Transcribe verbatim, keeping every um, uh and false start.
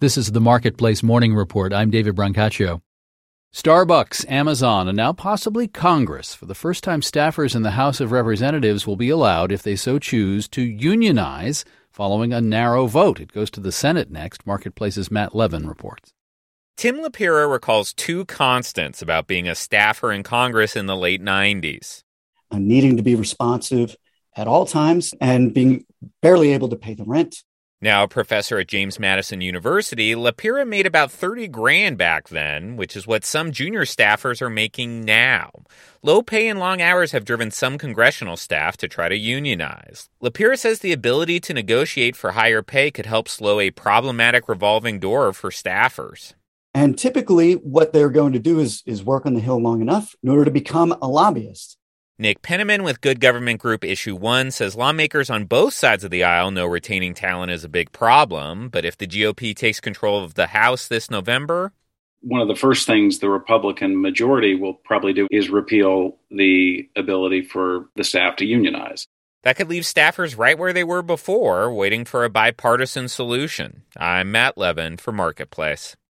This is the Marketplace Morning Report. I'm David Brancaccio. Starbucks, Amazon, and now possibly Congress. For the first time, staffers in the House of Representatives will be allowed, if they so choose, to unionize following a narrow vote. It goes to the Senate next. Marketplace's Matt Levin reports. Tim LaPira recalls two constants about being a staffer in Congress in the late nineties. Uh, needing to be responsive at all times and being barely able to pay the rent. Now a professor at James Madison University, LaPira made about thirty grand back then, which is what some junior staffers are making now. Low pay and long hours have driven some congressional staff to try to unionize. LaPira says the ability to negotiate for higher pay could help slow a problematic revolving door for staffers. And typically what they're going to do is, is work on the Hill long enough in order to become a lobbyist. Nick Penniman with Good Government Group Issue one says lawmakers on both sides of the aisle know retaining talent is a big problem, but if the G O P takes control of the House this November... One of the first things the Republican majority will probably do is repeal the ability for the staff to unionize. That could leave staffers right where they were before, waiting for a bipartisan solution. I'm Matt Levin for Marketplace.